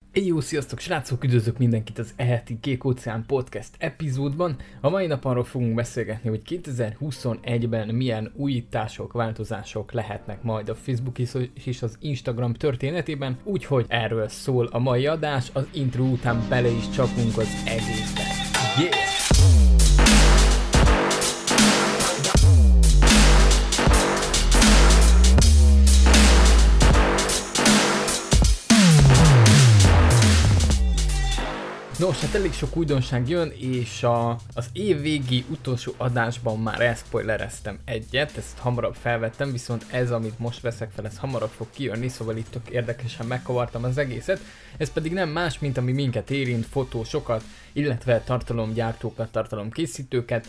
Jó, sziasztok srácok, üdvözlök mindenkit az eheti Kék Óceán Podcast epizódban. A mai nap arról fogunk beszélgetni, hogy 2021-ben milyen újítások, változások lehetnek majd a Facebook és az Instagram történetében, úgyhogy erről szól a mai adás, az intro után bele is csapunk az egészbe. Yeah! Nos, hát elég sok újdonság jön, és az év végi utolsó adásban már elszpoilereztem egyet, ezt hamarabb felvettem, viszont ez, amit most veszek fel, ez hamarabb fog kijönni, szóval itt tök érdekesen megkavartam az egészet. Ez pedig nem más, mint ami minket érint, fotósokat, illetve tartalomgyártókat, tartalomkészítőket,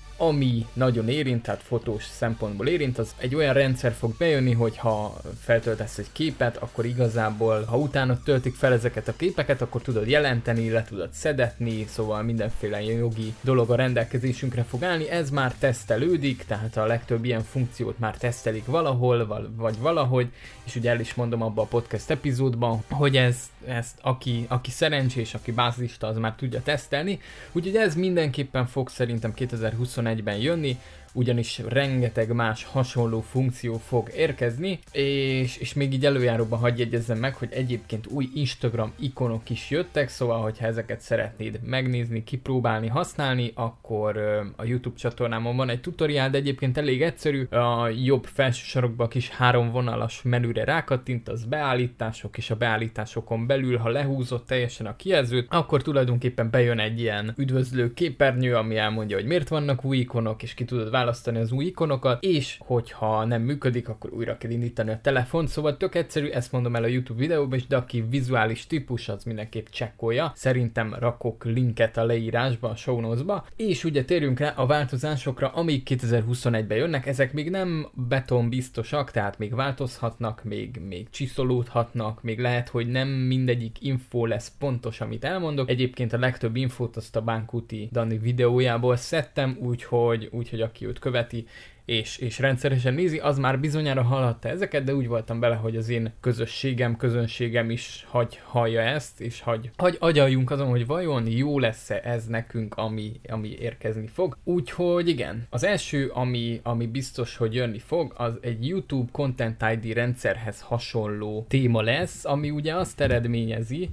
ami nagyon érint, tehát fotós szempontból érint, az egy olyan rendszer fog bejönni, hogy ha feltöltesz egy képet, akkor igazából, ha utána töltik fel ezeket a képeket, akkor tudod jelenteni, le tudod szedetni, szóval mindenféle jogi dolog a rendelkezésünkre fog állni. Ez már tesztelődik, tehát a legtöbb ilyen funkciót már tesztelik valahol, vagy valahogy, és ugye el is mondom abban a podcast epizódban, hogy ezt aki szerencsés, aki bázista, az már tudja tesztelni, úgyhogy ez mindenképpen fog szerintem 2021-ben jönni, ugyanis rengeteg más hasonló funkció fog érkezni, és még így előjáróban hadd jegyezzem meg, hogy egyébként új Instagram ikonok is jöttek, szóval hogyha ezeket szeretnéd megnézni, kipróbálni, használni, akkor a YouTube csatornámon van egy tutoriál, de egyébként elég egyszerű, a jobb felső sarokba kis 3 vonalas menüre rákattintasz, beállítások, és a beállításokon belül, ha lehúzott teljesen a kijelzőt, akkor tulajdonképpen bejön egy ilyen üdvözlő képernyő, ami elmondja, hogy miért vannak új ikonok, és ki tudod választani az új ikonokat, és hogyha nem működik, akkor újra kell indítani a telefont, szóval tök egyszerű, ezt mondom el a YouTube videóban is, de aki vizuális típus, az mindenképp csekkolja. Szerintem rakok linket a leírásba, a show notes-ba, és ugye térjünk rá a változásokra, amik 2021-ben jönnek, ezek még nem betonbiztosak, tehát még változhatnak, még csiszolódhatnak, még lehet, hogy nem mindegyik info lesz pontos, amit elmondok. Egyébként a legtöbb infót azt a Bánkuti Dani videójából szedtem, úgyhogy aki őt követi, és rendszeresen nézi, az már bizonyára hallhatta ezeket, de úgy voltam bele, hogy az én közönségem is hallja ezt, és hagy agyaljunk azon, hogy vajon jó lesz-e ez nekünk, ami érkezni fog. Úgyhogy igen, az első, ami biztos, hogy jönni fog, az egy YouTube Content ID rendszerhez hasonló téma lesz, ami ugye azt eredményezi,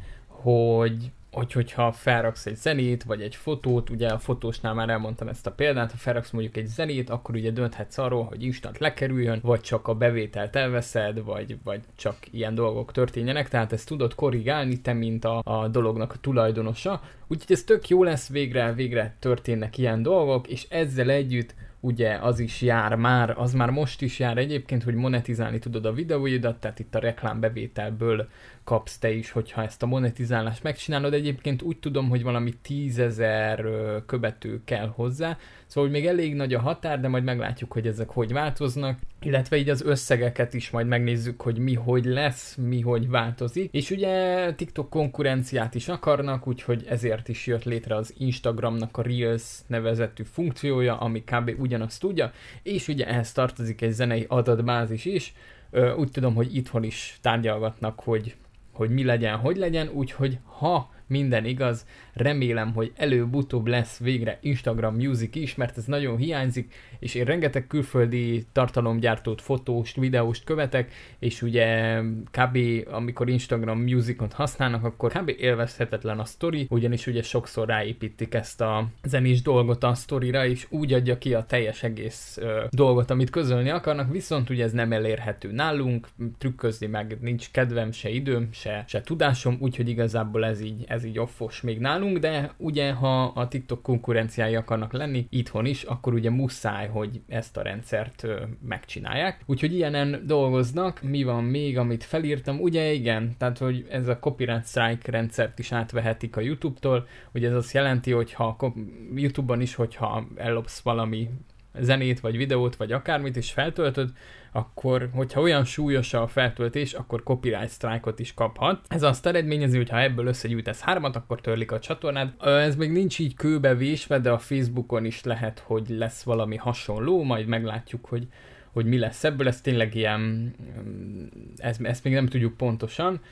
hogyha felraksz egy zenét, vagy egy fotót, ugye a fotósnál már elmondtam ezt a példát, ha felraksz mondjuk egy zenét, akkor ugye dönthetsz arról, hogy instant lekerüljön, vagy csak a bevételt elveszed, vagy csak ilyen dolgok történjenek, tehát ezt tudod korrigálni, te mint a dolognak a tulajdonosa, úgyhogy ez tök jó lesz, végre történnek ilyen dolgok, és ezzel együtt ugye az is jár már, az már most is jár egyébként, hogy monetizálni tudod a videóidat, tehát itt a reklámbevételből kapsz te is, hogyha ezt a monetizálást megcsinálod. Egyébként úgy tudom, hogy valami 10 000 követő kell hozzá, szóval még elég nagy a határ, de majd meglátjuk, hogy ezek hogy változnak, illetve így az összegeket is majd megnézzük, hogy mi hogy lesz, mi hogy változik. És ugye TikTok konkurenciát is akarnak, úgyhogy ezért is jött létre az Instagramnak a Reels nevezetű funkciója, ami kb. Ugyanazt tudja, és ugye ehhez tartozik egy zenei adatbázis is. Úgy tudom, hogy itthon is tárgyalgatnak, hogy mi legyen, hogy legyen, úgyhogy ha minden igaz, remélem, hogy előbb-utóbb lesz végre Instagram Music is, mert ez nagyon hiányzik, és én rengeteg külföldi tartalomgyártót, fotóst, videóst követek, és ugye kb. Amikor Instagram Musicot használnak, akkor kb. Élvezhetetlen a sztori, ugyanis ugye sokszor ráépítik ezt a zenés dolgot a sztorira, és úgy adja ki a teljes egész dolgot, amit közölni akarnak, viszont ugye ez nem elérhető nálunk, trükközni meg nincs kedvem, se időm, se tudásom, úgyhogy igazából ez így offos még nálunk, de ugye ha a TikTok konkurenciái akarnak lenni itthon is, akkor ugye muszáj, hogy ezt a rendszert megcsinálják. Úgyhogy ilyenen dolgoznak. Mi van még, amit felírtam? Ugye igen, tehát hogy ez a copyright strike rendszert is átvehetik a YouTube-tól, ugye ez azt jelenti, hogy YouTube-on is, hogyha ellopsz valami zenét, vagy videót, vagy akármit, és feltöltöd, akkor, hogyha olyan súlyos a feltöltés, akkor copyright strike-ot is kaphat. Ez azt eredményezi, hogy ha ebből összegyűjtesz 3, akkor törlik a csatornád. Ez még nincs így kőbe vésve, de a Facebookon is lehet, hogy lesz valami hasonló, majd meglátjuk, hogy mi lesz ebből. Ez tényleg ilyen, ezt még nem tudjuk pontosan.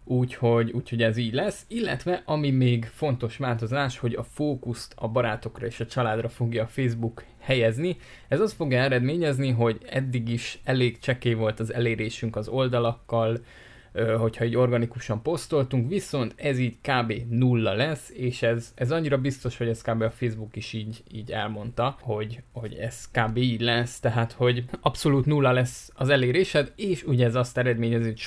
úgyhogy ez így lesz. Illetve ami még fontos változás, hogy a fókuszt a barátokra és a családra fogja a Facebook helyezni. Ez azt fogja eredményezni, hogy eddig is elég csekély volt az elérésünk az oldalakkal, hogyha így organikusan posztoltunk, viszont ez így kb. 0 lesz, és ez annyira biztos, hogy ez kb. A Facebook is így elmondta, hogy ez kb. Így lesz, tehát hogy abszolút 0 lesz az elérésed, és ugye ez azt eredményezi, hogy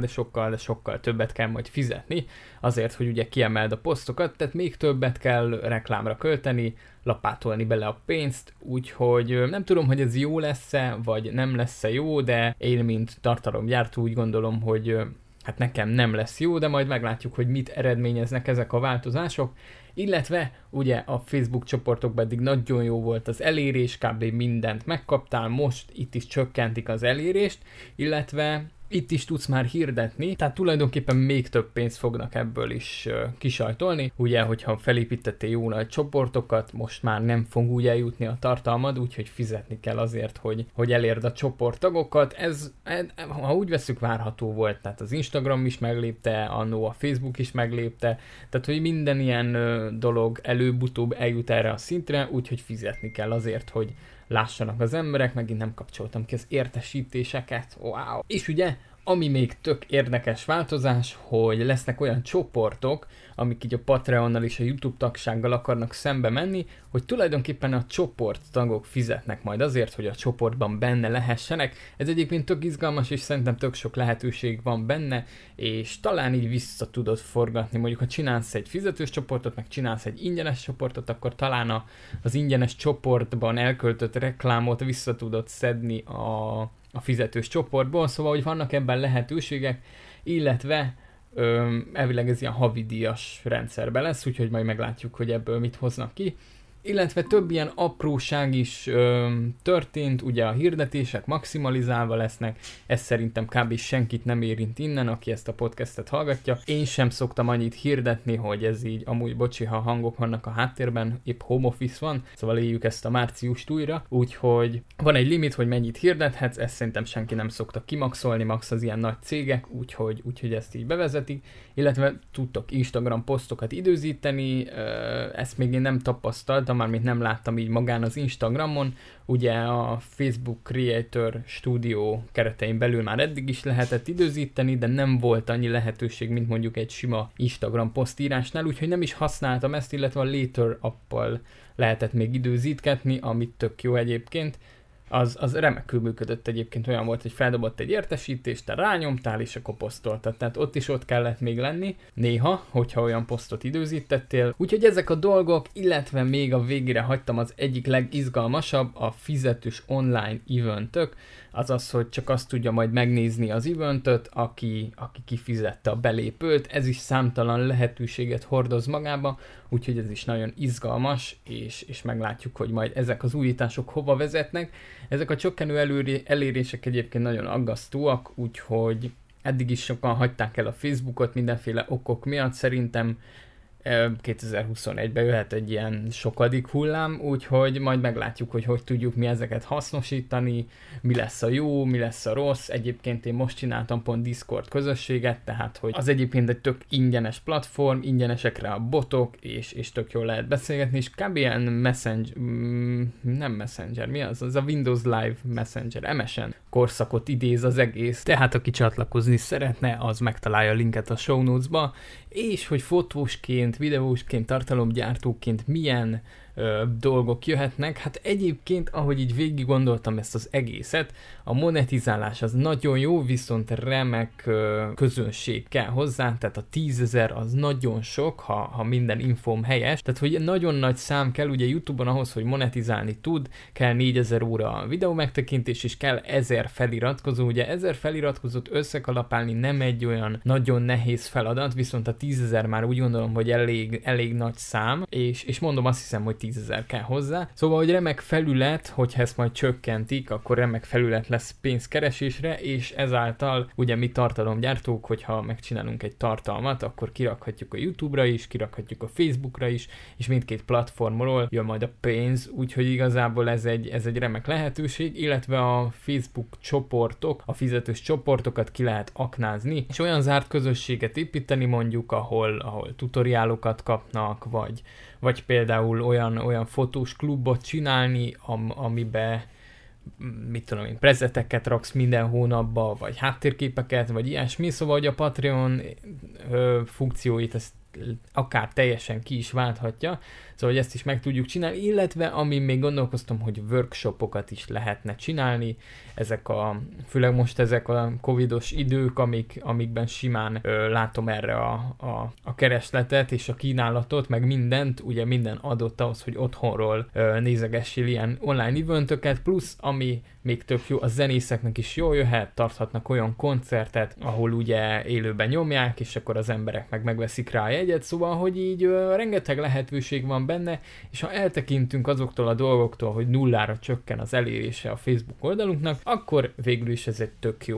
sokkal többet kell majd fizetni, azért, hogy ugye kiemeld a posztokat, tehát még többet kell reklámra költeni, lapátolni bele a pénzt, úgyhogy nem tudom, hogy ez jó lesz-e, vagy nem lesz-e jó, de én, mint tartalomgyártó úgy gondolom, hogy hát nekem nem lesz jó, de majd meglátjuk, hogy mit eredményeznek ezek a változások, illetve ugye a Facebook csoportokban eddig nagyon jó volt az elérés, kb. Mindent megkaptál, most itt is csökkentik az elérést, illetve itt is tudsz már hirdetni, tehát tulajdonképpen még több pénzt fognak ebből is kisajtolni. Ugye, hogyha felépítettél jó nagy csoportokat, most már nem fog úgy eljutni a tartalmad, úgyhogy fizetni kell azért, hogy elérd a csoporttagokat. Ez, ha úgy veszük, várható volt, tehát az Instagram is meglépte, annó a Facebook is meglépte, tehát hogy minden ilyen dolog előbb-utóbb eljut erre a szintre, úgyhogy fizetni kell azért, hogy lássanak az emberek, megint nem kapcsoltam ki az értesítéseket, wow! És ugye, ami még tök érdekes változás, hogy lesznek olyan csoportok, amik így a Patreonnal és a YouTube tagsággal akarnak szembe menni, hogy tulajdonképpen a csoporttagok fizetnek majd azért, hogy a csoportban benne lehessenek. Ez egyébként tök izgalmas, és szerintem tök sok lehetőség van benne, és talán így vissza tudod forgatni. Mondjuk, ha csinálsz egy fizetős csoportot, meg csinálsz egy ingyenes csoportot, akkor talán az ingyenes csoportban elköltött reklámot vissza tudod szedni a fizetős csoportból, szóval, hogy vannak ebben lehetőségek, illetve elvileg ez ilyen havidíjas rendszerben lesz, úgyhogy majd meglátjuk, hogy ebből mit hoznak ki. Illetve több ilyen apróság is történt, ugye a hirdetések maximalizálva lesznek, ez szerintem kb. Senkit nem érint innen, aki ezt a podcastet hallgatja. Én sem szoktam annyit hirdetni, hogy ez így, amúgy bocsi, ha hangok vannak a háttérben, épp home office van, szóval éljük ezt a márciust újra, úgyhogy van egy limit, hogy mennyit hirdethetsz, ezt szerintem senki nem szokta kimaxolni, max az ilyen nagy cégek, úgyhogy ezt így bevezetik, illetve tudtok Instagram posztokat időzíteni, ezt még én nem tapasztaltam, mármint nem láttam így magán az Instagramon, ugye a Facebook Creator Studio keretein belül már eddig is lehetett időzíteni, de nem volt annyi lehetőség, mint mondjuk egy sima Instagram posztírásnál, úgyhogy nem is használtam ezt, illetve a Later appal lehetett még időzítgetni, amit tök jó egyébként. Az remekül működött egyébként, olyan volt, hogy feldobott egy értesítést, te rányomtál, és akkor posztoltad. Tehát ott kellett még lenni, néha, hogyha olyan posztot időzítettél. Úgyhogy ezek a dolgok, illetve még a végére hagytam az egyik legizgalmasabb, a fizetős online eventök, azaz, hogy csak azt tudja majd megnézni az eventöt, aki kifizette a belépőt. Ez is számtalan lehetőséget hordoz magába, úgyhogy ez is nagyon izgalmas, és meglátjuk, hogy majd ezek az újítások hova vezetnek. Ezek a csökkenő elérések egyébként nagyon aggasztóak, úgyhogy eddig is sokan hagyták el a Facebookot mindenféle okok miatt. Szerintem 2021-ben jöhet egy ilyen sokadik hullám, úgyhogy majd meglátjuk, hogy tudjuk mi ezeket hasznosítani, mi lesz a jó, mi lesz a rossz. Egyébként én most csináltam pont Discord közösséget, tehát hogy az egyébként egy tök ingyenes platform, ingyenesekre a botok, és tök jól lehet beszélgetni, és kb. Ilyen nem Messenger, mi az? Az a Windows Live Messenger, MSN korszakot idéz az egész, tehát aki csatlakozni szeretne, az megtalálja a linket a show notes-ba, és hogy fotósként, videósként, tartalomgyártóként milyen dolgok jöhetnek. Hát egyébként, ahogy így végig gondoltam ezt az egészet, a monetizálás az nagyon jó, viszont remek közönség kell hozzá, tehát a 10 000 az nagyon sok, ha minden infóm helyes, tehát hogy nagyon nagy szám kell, ugye YouTube-on ahhoz, hogy monetizálni tud, kell 4000 óra videó megtekintés, és kell 1000 feliratkozó, ugye 1000 feliratkozót összekalapálni nem egy olyan nagyon nehéz feladat, viszont a 10 000 már úgy gondolom, hogy elég nagy szám, és mondom, azt hiszem, hogy 10 000 kell hozzá. Szóval, hogy remek felület, hogyha ezt majd csökkentik, akkor remek felület lesz pénzkeresésre, és ezáltal ugye mi tartalomgyártók, hogyha megcsinálunk egy tartalmat, akkor kirakhatjuk a YouTube-ra is, kirakhatjuk a Facebookra is, és mindkét platformról jön majd a pénz, úgyhogy igazából ez egy remek lehetőség, illetve a Facebook csoportok, a fizetős csoportokat ki lehet aknázni, és olyan zárt közösséget építeni mondjuk, ahol tutoriálokat kapnak, vagy például olyan fotós klubot csinálni, amiben mit tudom én, prezeteket raksz minden hónapba, vagy háttérképeket, vagy ilyesmi, szóval hogy a Patreon funkcióit ezt akár teljesen ki is válthatja, szóval hogy ezt is meg tudjuk csinálni, illetve amin még gondolkoztam, hogy workshopokat is lehetne csinálni, főleg most ezek a covidos idők, amikben simán látom erre a keresletet és a kínálatot, meg mindent, ugye minden adott ahhoz, hogy otthonról nézegessél ilyen online eventöket, plusz ami még tök jó, a zenészeknek is jól jöhet, tarthatnak olyan koncertet, ahol ugye élőben nyomják, és akkor az emberek megveszik rá a jegyet, szóval, hogy így rengeteg lehetőség van benne, és ha eltekintünk azoktól a dolgoktól, hogy nullára csökken az elérése a Facebook oldalunknak, akkor végül is ez egy tök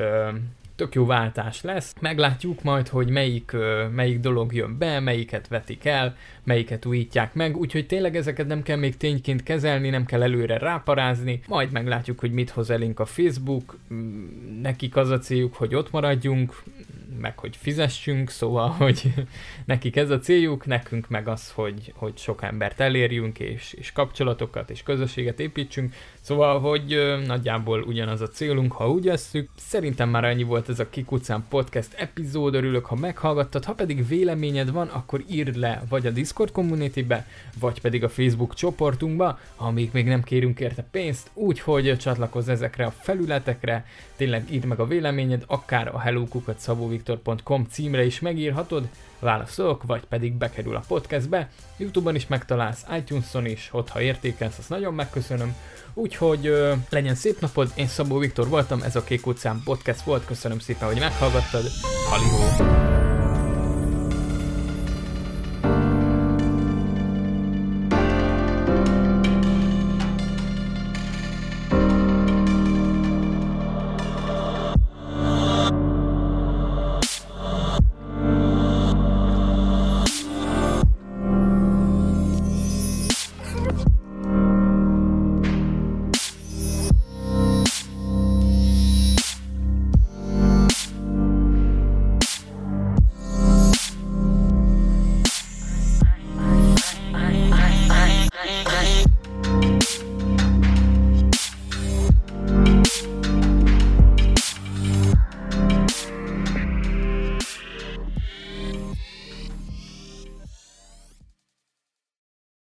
jó váltás lesz. Meglátjuk majd, hogy melyik dolog jön be, melyiket vetik el, melyiket újítják meg, úgyhogy tényleg ezeket nem kell még tényként kezelni, nem kell előre ráparázni, majd meglátjuk, hogy mit hoz elénk a Facebook, nekik az a céljuk, hogy ott maradjunk, meg hogy fizessünk, szóval, hogy nekik ez a céljuk, nekünk meg az, hogy sok embert elérjünk, és kapcsolatokat, és közösséget építsünk, szóval, hogy nagyjából ugyanaz a célunk, ha úgy vesszük. Szerintem már annyi volt ez a Kikucán Podcast epizód, örülök, ha meghallgattad, ha pedig véleményed van, akkor írd le vagy a Discord communitybe, vagy pedig a Facebook csoportunkba, amíg még nem kérünk érte pénzt, úgyhogy csatlakozz ezekre a felületekre, tényleg írd meg a véleményed, akár a hellokukat.szabóviktor.com címre is megírhatod, válaszolok, vagy pedig bekerül a podcastbe, YouTube-on is megtalálsz, iTunes-on is, ott ha értékelsz, azt nagyon megköszönöm, úgyhogy legyen szép napod, én Szabó Viktor voltam, ez a Kék Óceán Podcast volt, köszönöm szépen, hogy meghallgattad, halihó!